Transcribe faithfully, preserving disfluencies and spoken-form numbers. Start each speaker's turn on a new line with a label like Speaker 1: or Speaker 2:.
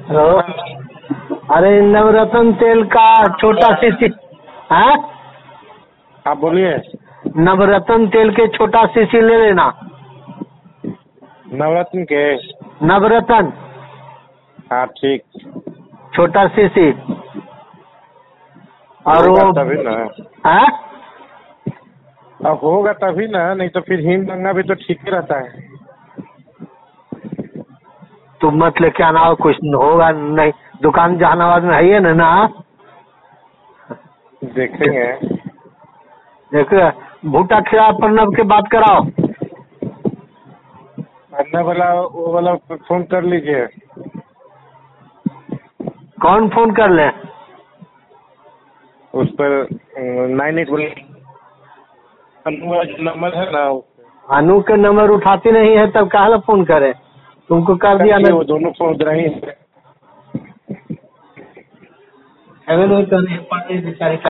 Speaker 1: Hello. अरे नवरत्न तेल का छोटा शीशी। हाँ
Speaker 2: आप बोलिए।
Speaker 1: नवरत्न तेल के छोटा शीशी ले लेना।
Speaker 2: नवरत्न के।
Speaker 1: नवरत्न
Speaker 2: हाँ ठीक।
Speaker 1: छोटा शीशी। और
Speaker 2: होगा
Speaker 1: वो
Speaker 2: तभी ना।
Speaker 1: हाँ
Speaker 2: अब होगा तभी ना, नहीं तो फिर हिंग गंगा भी तो ठीक ही रहता है।
Speaker 1: तुम मत लेके आना, और कुछ होगा नहीं। दुकान जहानाबाद में है ही ना ना।
Speaker 2: देखेंगे।
Speaker 1: देखो भूटा खिला प्रणव के बात कराओ।
Speaker 2: अन्ना वाला वो वाला फोन कर लीजिए।
Speaker 1: कौन फोन कर ले?
Speaker 2: उस पर नाइन एट वाला नंबर है ना।
Speaker 1: अनु के नंबर उठाती नहीं है, तब काहे ला फोन करे? तुमको कर दिया ना।
Speaker 2: वो दोनों फोन उधर ही है।
Speaker 1: नहीं कर रहे बेचारे।